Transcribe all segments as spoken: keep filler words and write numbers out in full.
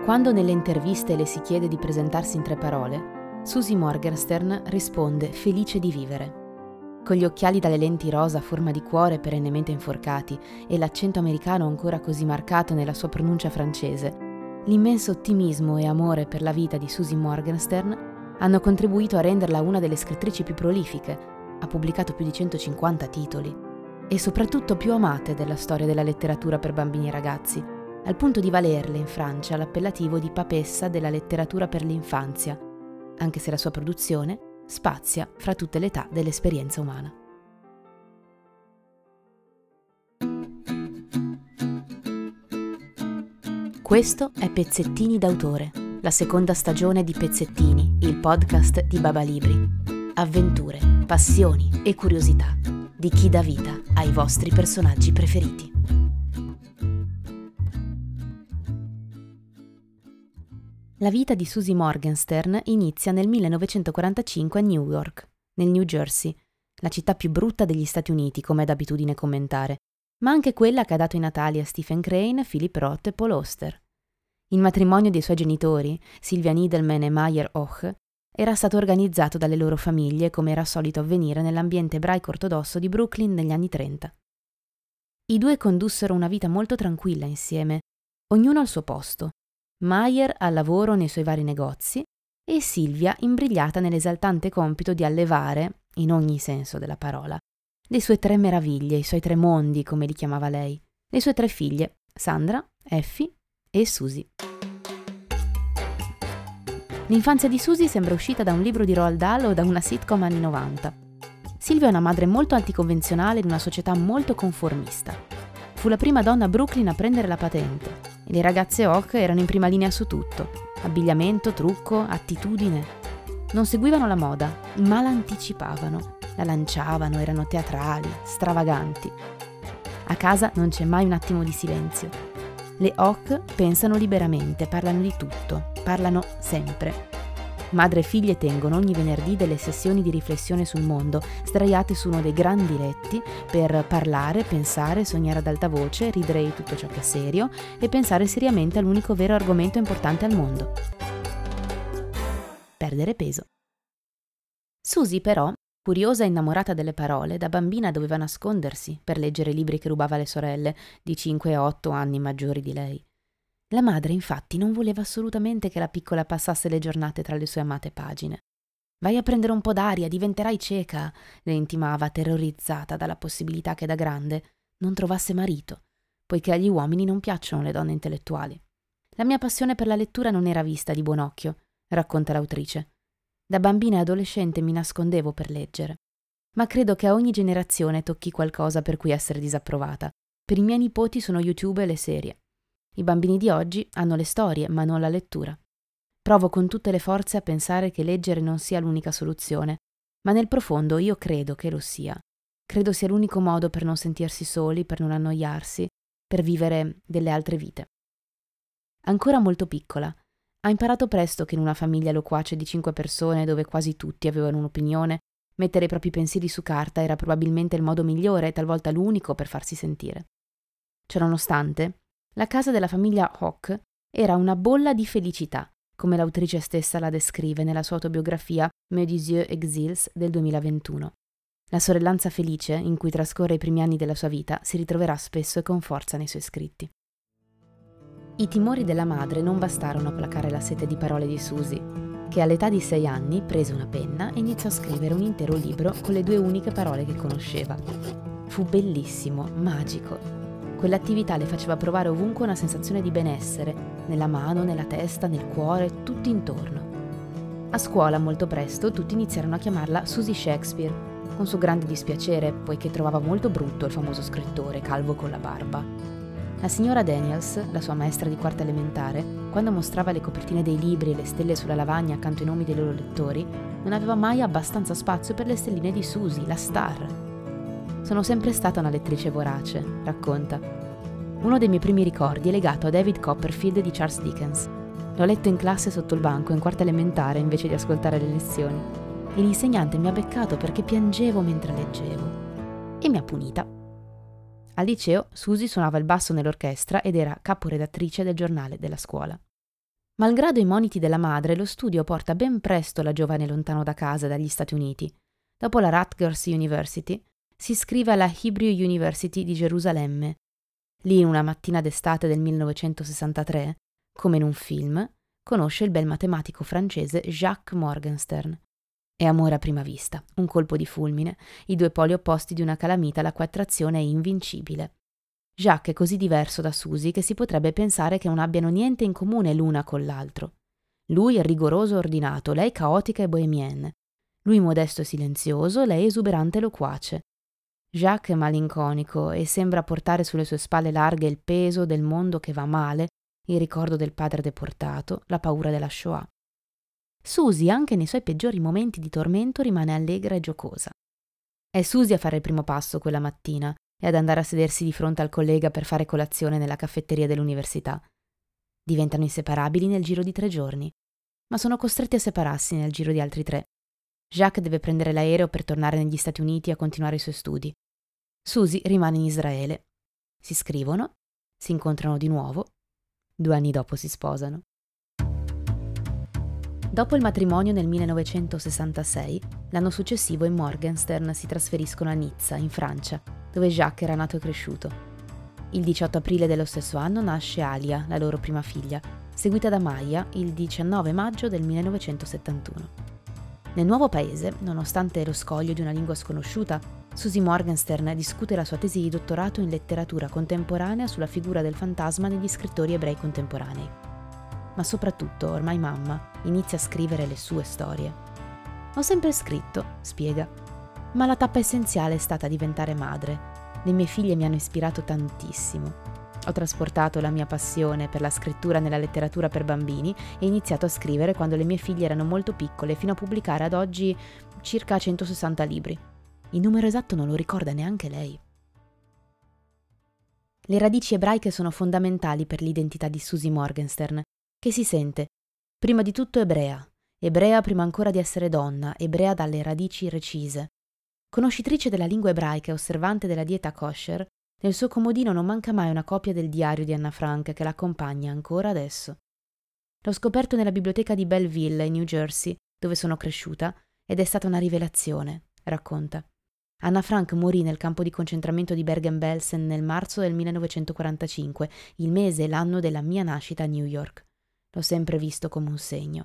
Quando nelle interviste le si chiede di presentarsi in tre parole, Susie Morgenstern risponde felice di vivere. Con gli occhiali dalle lenti rosa a forma di cuore perennemente inforcati e l'accento americano ancora così marcato nella sua pronuncia francese, l'immenso ottimismo e amore per la vita di Susie Morgenstern hanno contribuito a renderla una delle scrittrici più prolifiche, ha pubblicato più di centocinquanta titoli, e soprattutto più amate della storia della letteratura per bambini e ragazzi, al punto di valerle in Francia l'appellativo di papessa della letteratura per l'infanzia, anche se la sua produzione spazia fra tutte le età dell'esperienza umana. Questo è Pezzettini d'autore, la seconda stagione di Pezzettini, il podcast di Baba Libri. Avventure, passioni e curiosità di chi dà vita ai vostri personaggi preferiti. La vita di Susie Morgenstern inizia nel millenovecentoquarantacinque a New York, nel New Jersey, la città più brutta degli Stati Uniti, come è d'abitudine commentare, ma anche quella che ha dato i natali a Stephen Crane, Philip Roth e Paul Auster. Il matrimonio dei suoi genitori, Sylvia Needleman e Meyer Hoch, era stato organizzato dalle loro famiglie come era solito avvenire nell'ambiente ebraico ortodosso di Brooklyn negli anni trenta. I due condussero una vita molto tranquilla insieme, ognuno al suo posto. Meyer al lavoro nei suoi vari negozi e Sylvia imbrigliata nell'esaltante compito di allevare, in ogni senso della parola, le sue tre meraviglie, i suoi tre mondi, come li chiamava lei, le sue tre figlie, Sandra, Effie e Susie. L'infanzia di Susie sembra uscita da un libro di Roald Dahl o da una sitcom anni novanta. Sylvia è una madre molto anticonvenzionale in una società molto conformista. Fu la prima donna a Brooklyn a prendere la patente e le ragazze Hoch erano in prima linea su tutto: abbigliamento, trucco, attitudine. Non seguivano la moda, ma la anticipavano, la lanciavano, erano teatrali, stravaganti. A casa non c'è mai un attimo di silenzio. Le Hoch pensano liberamente, parlano di tutto, parlano sempre. Madre e figlie tengono ogni venerdì delle sessioni di riflessione sul mondo, sdraiate su uno dei grandi letti, per parlare, pensare, sognare ad alta voce, ridere di tutto ciò che è serio e pensare seriamente all'unico vero argomento importante al mondo: perdere peso. Susie, però, curiosa e innamorata delle parole, da bambina doveva nascondersi per leggere libri che rubava alle sorelle, di cinque e otto anni maggiori di lei. La madre, infatti, non voleva assolutamente che la piccola passasse le giornate tra le sue amate pagine. «Vai a prendere un po' d'aria, diventerai cieca», le intimava, terrorizzata dalla possibilità che da grande non trovasse marito, poiché agli uomini non piacciono le donne intellettuali. «La mia passione per la lettura non era vista di buon occhio», racconta l'autrice. «Da bambina e adolescente mi nascondevo per leggere. Ma credo che a ogni generazione tocchi qualcosa per cui essere disapprovata. Per i miei nipoti sono YouTube e le serie. I bambini di oggi hanno le storie, ma non la lettura. Provo con tutte le forze a pensare che leggere non sia l'unica soluzione, ma nel profondo io credo che lo sia. Credo sia l'unico modo per non sentirsi soli, per non annoiarsi, per vivere delle altre vite». Ancora molto piccola, ha imparato presto che in una famiglia loquace di cinque persone, dove quasi tutti avevano un'opinione, mettere i propri pensieri su carta era probabilmente il modo migliore e talvolta l'unico per farsi sentire. Ciononostante, la casa della famiglia Hoch era una bolla di felicità, come l'autrice stessa la descrive nella sua autobiografia Mes dix yeux exils del duemilaventuno. La sorellanza felice, in cui trascorre i primi anni della sua vita, si ritroverà spesso e con forza nei suoi scritti. I timori della madre non bastarono a placare la sete di parole di Susie, che all'età di sei anni prese una penna e iniziò a scrivere un intero libro con le due uniche parole che conosceva. Fu bellissimo, magico. Quell'attività le faceva provare ovunque una sensazione di benessere, nella mano, nella testa, nel cuore, tutto intorno. A scuola, molto presto, tutti iniziarono a chiamarla Susie Shakespeare, con suo grande dispiacere, poiché trovava molto brutto il famoso scrittore, calvo con la barba. La signora Daniels, la sua maestra di quarta elementare, quando mostrava le copertine dei libri e le stelle sulla lavagna accanto ai nomi dei loro lettori, non aveva mai abbastanza spazio per le stelline di Susie, la star. «Sono sempre stata una lettrice vorace», racconta. «Uno dei miei primi ricordi è legato a David Copperfield di Charles Dickens. L'ho letto in classe sotto il banco in quarta elementare invece di ascoltare le lezioni. E l'insegnante mi ha beccato perché piangevo mentre leggevo. E mi ha punita». Al liceo Susie suonava il basso nell'orchestra ed era caporedattrice del giornale della scuola. Malgrado i moniti della madre, lo studio porta ben presto la giovane lontano da casa, dagli Stati Uniti. Dopo la Rutgers University, si iscrive alla Hebrew University di Gerusalemme. Lì, in una mattina d'estate del millenovecentosessantatré, come in un film, conosce il bel matematico francese Jacques Morgenstern. È amore a prima vista, un colpo di fulmine, i due poli opposti di una calamita la cui attrazione è invincibile. Jacques è così diverso da Susie che si potrebbe pensare che non abbiano niente in comune l'una con l'altro. Lui è rigoroso e ordinato, lei caotica e bohemienne. Lui modesto e silenzioso, lei esuberante e loquace. Jacques è malinconico e sembra portare sulle sue spalle larghe il peso del mondo che va male, il ricordo del padre deportato, la paura della Shoah. Susie, anche nei suoi peggiori momenti di tormento, rimane allegra e giocosa. È Susie a fare il primo passo quella mattina e ad andare a sedersi di fronte al collega per fare colazione nella caffetteria dell'università. Diventano inseparabili nel giro di tre giorni, ma sono costretti a separarsi nel giro di altri tre. Jacques deve prendere l'aereo per tornare negli Stati Uniti a continuare i suoi studi. Susie rimane in Israele. Si scrivono, si incontrano di nuovo, due anni dopo si sposano. Dopo il matrimonio nel millenovecentosessantasei, l'anno successivo i Morgenstern si trasferiscono a Nizza, in Francia, dove Jacques era nato e cresciuto. Il diciotto aprile dello stesso anno nasce Alia, la loro prima figlia, seguita da Maya il diciannove maggio del millenovecentosettantuno. Nel nuovo paese, nonostante lo scoglio di una lingua sconosciuta, Susie Morgenstern discute la sua tesi di dottorato in letteratura contemporanea sulla figura del fantasma negli scrittori ebrei contemporanei. Ma soprattutto, ormai mamma, inizia a scrivere le sue storie. Ho sempre scritto, spiega, ma la tappa essenziale è stata diventare madre. Le mie figlie mi hanno ispirato tantissimo. Ho trasportato la mia passione per la scrittura nella letteratura per bambini e iniziato a scrivere quando le mie figlie erano molto piccole, fino a pubblicare ad oggi circa centosessanta libri. Il numero esatto non lo ricorda neanche lei. Le radici ebraiche sono fondamentali per l'identità di Susie Morgenstern, che si sente, prima di tutto ebrea, ebrea prima ancora di essere donna, ebrea dalle radici recise. Conoscitrice della lingua ebraica e osservante della dieta kosher, nel suo comodino non manca mai una copia del diario di Anna Frank che l'accompagna ancora adesso. L'ho scoperto nella biblioteca di Belleville, in New Jersey, dove sono cresciuta, ed è stata una rivelazione, racconta. Anna Frank morì nel campo di concentramento di Bergen-Belsen nel marzo del millenovecentoquarantacinque, il mese e l'anno della mia nascita a New York. L'ho sempre visto come un segno.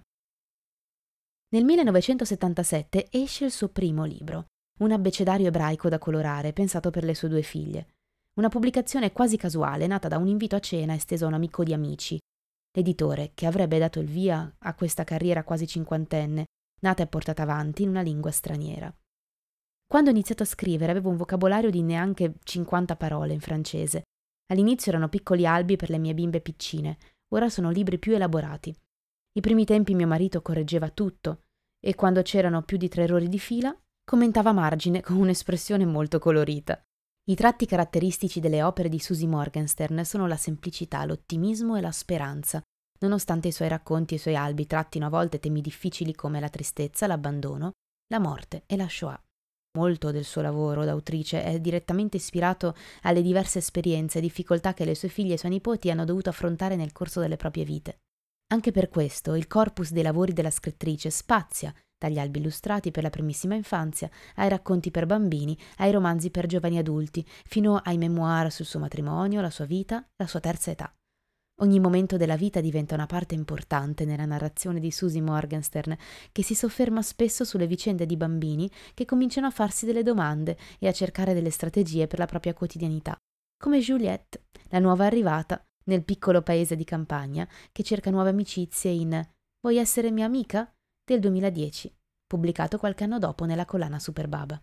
Nel millenovecentosettantasette esce il suo primo libro, un abbecedario ebraico da colorare, pensato per le sue due figlie. Una pubblicazione quasi casuale, nata da un invito a cena esteso a un amico di amici. L'editore, che avrebbe dato il via a questa carriera quasi cinquantenne, nata e portata avanti in una lingua straniera. Quando ho iniziato a scrivere avevo un vocabolario di neanche cinquanta parole in francese. All'inizio erano piccoli albi per le mie bimbe piccine, ora sono libri più elaborati. I primi tempi mio marito correggeva tutto e quando c'erano più di tre errori di fila, commentava a margine con un'espressione molto colorita. I tratti caratteristici delle opere di Susie Morgenstern sono la semplicità, l'ottimismo e la speranza, nonostante i suoi racconti e i suoi albi trattino a volte temi difficili come la tristezza, l'abbandono, la morte e la Shoah. Molto del suo lavoro d'autrice è direttamente ispirato alle diverse esperienze e difficoltà che le sue figlie e i suoi nipoti hanno dovuto affrontare nel corso delle proprie vite. Anche per questo il corpus dei lavori della scrittrice spazia dagli albi illustrati per la primissima infanzia, ai racconti per bambini, ai romanzi per giovani adulti, fino ai memoir sul suo matrimonio, la sua vita, la sua terza età. Ogni momento della vita diventa una parte importante nella narrazione di Susie Morgenstern, che si sofferma spesso sulle vicende di bambini che cominciano a farsi delle domande e a cercare delle strategie per la propria quotidianità, come Juliette, la nuova arrivata nel piccolo paese di campagna che cerca nuove amicizie in Vuoi essere mia amica? Del duemiladieci, pubblicato qualche anno dopo nella collana Super Baba.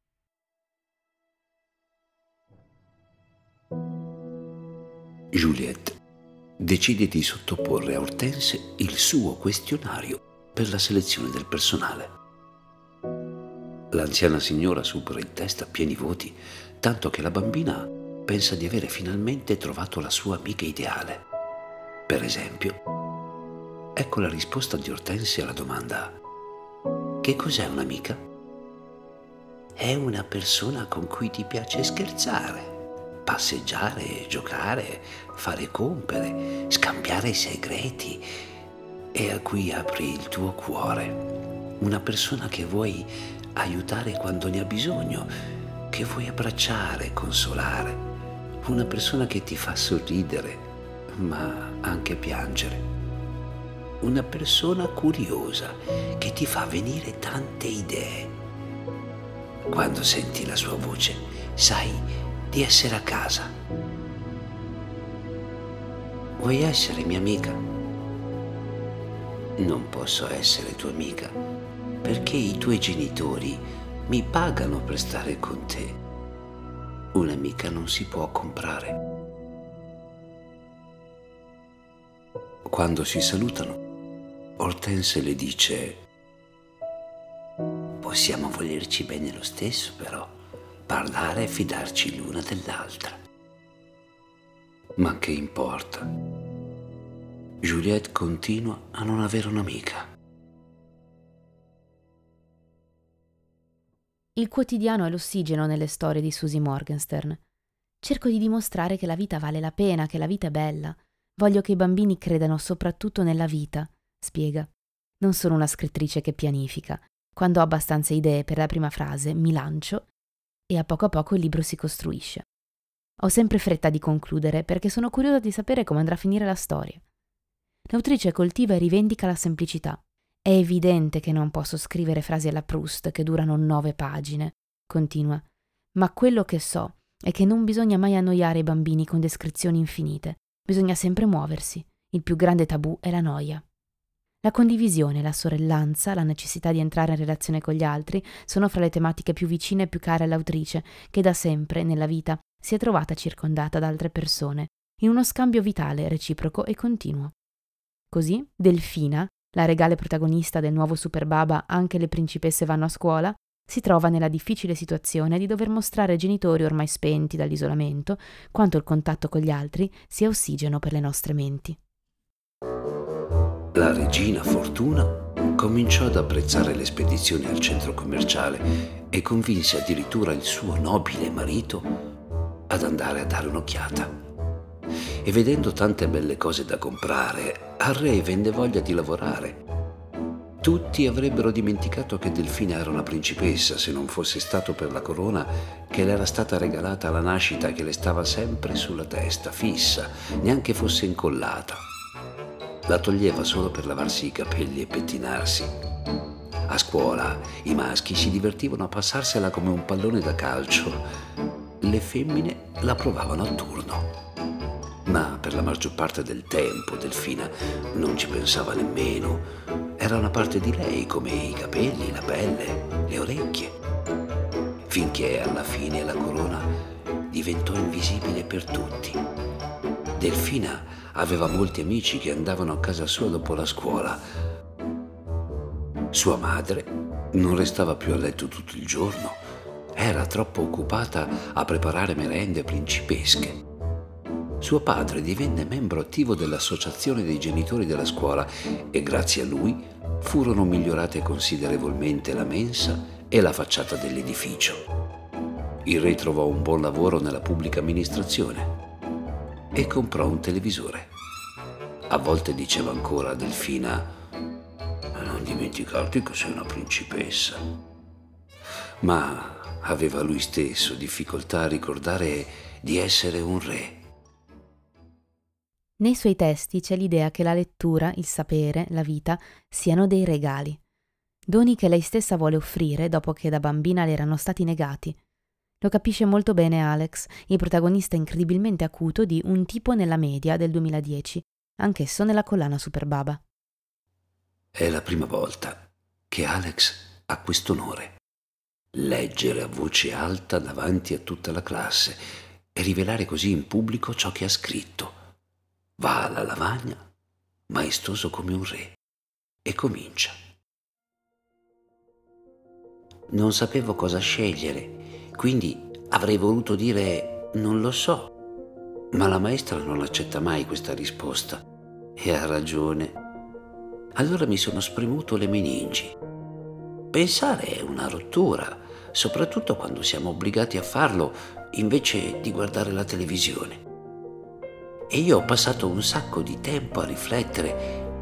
Juliette decide di sottoporre a Hortense il suo questionario per la selezione del personale. L'anziana signora supera in testa pieni voti, tanto che la bambina pensa di avere finalmente trovato la sua amica ideale. Per esempio, ecco la risposta di Hortense alla domanda: che cos'è un'amica? È una persona con cui ti piace scherzare, passeggiare, giocare, fare compere, scambiare segreti, e a cui apri il tuo cuore, una persona che vuoi aiutare quando ne ha bisogno, che vuoi abbracciare, consolare, una persona che ti fa sorridere, ma anche piangere, una persona curiosa che ti fa venire tante idee. Quando senti la sua voce, sai di essere a casa. Vuoi essere mia amica? Non posso essere tua amica perché i tuoi genitori mi pagano per stare con te. Un'amica non si può comprare. Quando si salutano, Hortense le dice: possiamo volerci bene lo stesso, però parlare e fidarci l'una dell'altra. Ma che importa? Juliette continua a non avere un'amica. Il quotidiano è l'ossigeno nelle storie di Susie Morgenstern. Cerco di dimostrare che la vita vale la pena, che la vita è bella. Voglio che i bambini credano soprattutto nella vita, spiega. Non sono una scrittrice che pianifica. Quando ho abbastanza idee per la prima frase, mi lancio e a poco a poco il libro si costruisce. Ho sempre fretta di concludere perché sono curiosa di sapere come andrà a finire la storia. L'autrice coltiva e rivendica la semplicità. È evidente che non posso scrivere frasi alla Proust che durano nove pagine, continua, ma quello che so è che non bisogna mai annoiare i bambini con descrizioni infinite. Bisogna sempre muoversi. Il più grande tabù è la noia. La condivisione, la sorellanza, la necessità di entrare in relazione con gli altri sono fra le tematiche più vicine e più care all'autrice, che da sempre, nella vita, si è trovata circondata da altre persone, in uno scambio vitale, reciproco e continuo. Così, Delfina, la regale protagonista del nuovo Super Baba Anche le principesse vanno a scuola, si trova nella difficile situazione di dover mostrare ai genitori ormai spenti dall'isolamento quanto il contatto con gli altri sia ossigeno per le nostre menti. La regina Fortuna cominciò ad apprezzare le spedizioni al centro commerciale e convinse addirittura il suo nobile marito ad andare a dare un'occhiata. E vedendo tante belle cose da comprare, al re venne voglia di lavorare. Tutti avrebbero dimenticato che Delfina era una principessa se non fosse stato per la corona che le era stata regalata alla nascita e che le stava sempre sulla testa, fissa, neanche fosse incollata. La toglieva solo per lavarsi i capelli e pettinarsi. A scuola i maschi si divertivano a passarsela come un pallone da calcio. Le femmine la provavano a turno. Ma per la maggior parte del tempo Delfina non ci pensava nemmeno. Era una parte di lei, come i capelli, la pelle, le orecchie. Finché alla fine la corona diventò invisibile per tutti. Delfina aveva molti amici che andavano a casa sua dopo la scuola. Sua madre non restava più a letto tutto il giorno. Era troppo occupata a preparare merende principesche. Suo padre divenne membro attivo dell'associazione dei genitori della scuola e grazie a lui furono migliorate considerevolmente la mensa e la facciata dell'edificio. Il re trovò un buon lavoro nella pubblica amministrazione e comprò un televisore. A volte diceva ancora a Delfina: non dimenticarti che sei una principessa. Ma aveva lui stesso difficoltà a ricordare di essere un re. Nei suoi testi c'è l'idea che la lettura, il sapere, la vita siano dei regali, doni che lei stessa vuole offrire dopo che da bambina le erano stati negati. Lo capisce molto bene Alex, il protagonista incredibilmente acuto di Un tipo nella media del duemiladieci, anch'esso nella collana Super Baba. È la prima volta che Alex ha questo onore. Leggere a voce alta davanti a tutta la classe e rivelare così in pubblico ciò che ha scritto. Va alla lavagna, maestoso come un re, e comincia. Non sapevo cosa scegliere, quindi avrei voluto dire non lo so, ma la maestra non accetta mai questa risposta e ha ragione. Allora mi sono spremuto le meningi. Pensare è una rottura, soprattutto quando siamo obbligati a farlo invece di guardare la televisione. E io ho passato un sacco di tempo a riflettere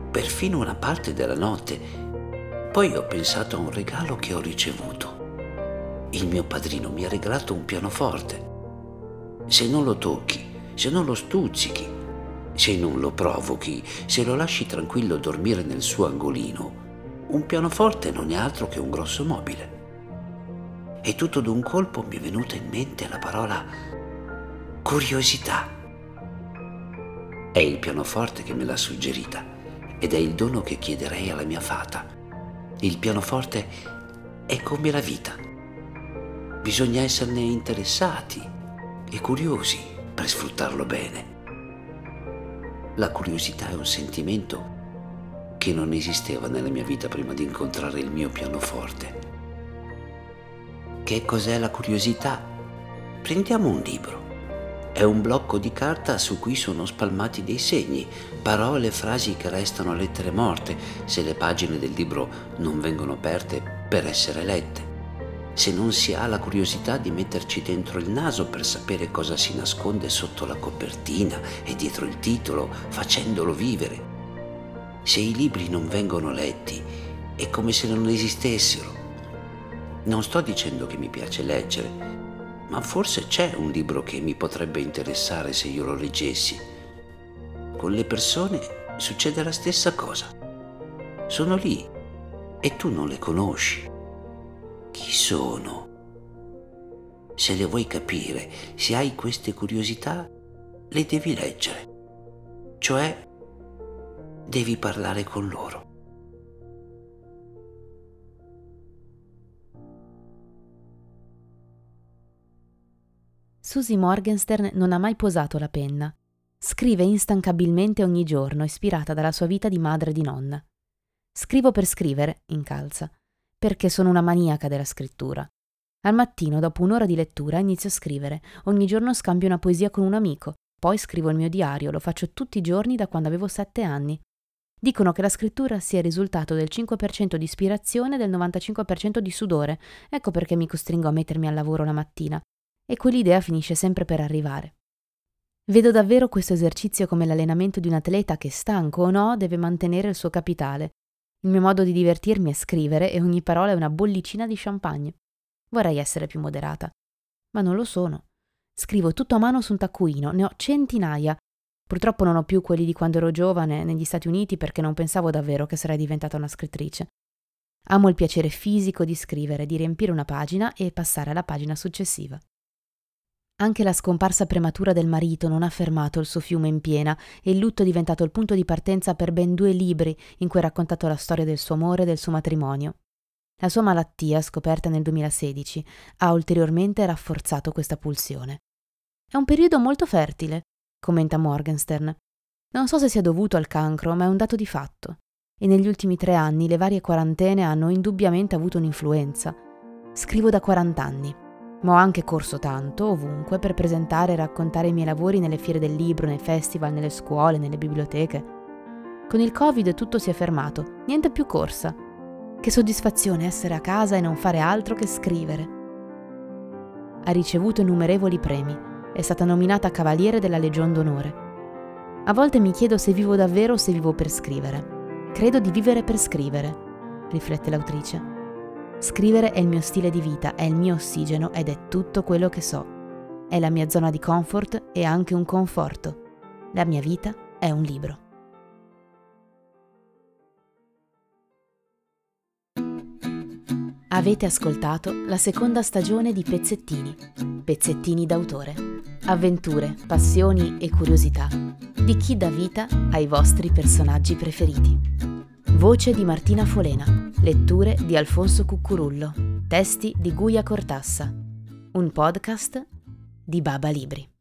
perfino una parte della notte. Poi ho pensato a un regalo che ho ricevuto. Il mio padrino mi ha regalato un pianoforte. Se non lo tocchi, se non lo stuzzichi, se non lo provochi, se lo lasci tranquillo dormire nel suo angolino, un pianoforte non è altro che un grosso mobile. E tutto d'un colpo mi è venuta in mente la parola curiosità. È il pianoforte che me l'ha suggerita ed è il dono che chiederei alla mia fata. Il pianoforte è come la vita. Bisogna esserne interessati e curiosi per sfruttarlo bene. La curiosità è un sentimento che non esisteva nella mia vita prima di incontrare il mio pianoforte. Che cos'è la curiosità? Prendiamo un libro. È un blocco di carta su cui sono spalmati dei segni, parole e frasi che restano lettere morte se le pagine del libro non vengono aperte per essere lette. Se non si ha la curiosità di metterci dentro il naso per sapere cosa si nasconde sotto la copertina e dietro il titolo, facendolo vivere. Se i libri non vengono letti, è come se non esistessero. Non sto dicendo che mi piace leggere, ma forse c'è un libro che mi potrebbe interessare se io lo leggessi. Con le persone succede la stessa cosa. Sono lì e tu non le conosci. Chi sono? Se le vuoi capire, se hai queste curiosità, le devi leggere. Cioè, devi parlare con loro. Susie Morgenstern non ha mai posato la penna. Scrive instancabilmente ogni giorno, ispirata dalla sua vita di madre e di nonna. Scrivo per scrivere, incalza, perché sono una maniaca della scrittura. Al mattino, dopo un'ora di lettura, inizio a scrivere. Ogni giorno scambio una poesia con un amico. Poi scrivo il mio diario, lo faccio tutti i giorni da quando avevo sette anni. Dicono che la scrittura sia il risultato del cinque per cento di ispirazione e del novantacinque per cento di sudore. Ecco perché mi costringo a mettermi al lavoro la mattina. E quell'idea finisce sempre per arrivare. Vedo davvero questo esercizio come l'allenamento di un atleta che, stanco o no, deve mantenere il suo capitale. Il mio modo di divertirmi è scrivere e ogni parola è una bollicina di champagne. Vorrei essere più moderata, ma non lo sono. Scrivo tutto a mano su un taccuino, ne ho centinaia. Purtroppo non ho più quelli di quando ero giovane negli Stati Uniti perché non pensavo davvero che sarei diventata una scrittrice. Amo il piacere fisico di scrivere, di riempire una pagina e passare alla pagina successiva. Anche la scomparsa prematura del marito non ha fermato il suo fiume in piena e il lutto è diventato il punto di partenza per ben due libri in cui ha raccontato la storia del suo amore e del suo matrimonio. La sua malattia, scoperta nel duemilasedici, ha ulteriormente rafforzato questa pulsione. È un periodo molto fertile, commenta Morgenstern. Non so se sia dovuto al cancro, ma è un dato di fatto. E negli ultimi tre anni le varie quarantene hanno indubbiamente avuto un'influenza. Scrivo da quarant'anni. Ma ho anche corso tanto, ovunque, per presentare e raccontare i miei lavori nelle fiere del libro, nei festival, nelle scuole, nelle biblioteche. Con il Covid tutto si è fermato, niente più corsa. Che soddisfazione essere a casa e non fare altro che scrivere. Ha ricevuto innumerevoli premi, è stata nominata Cavaliere della Legion d'Onore. A volte mi chiedo se vivo davvero o se vivo per scrivere. Credo di vivere per scrivere, riflette l'autrice. Scrivere è il mio stile di vita, è il mio ossigeno ed è tutto quello che so. È la mia zona di comfort e anche un conforto. La mia vita è un libro. Avete ascoltato la seconda stagione di Pezzettini, Pezzettini d'autore. Avventure, passioni e curiosità di chi dà vita ai vostri personaggi preferiti. Voce di Martina Folena, letture di Alfonso Cuccurullo, testi di Guia Cortassa, un podcast di Baba Libri.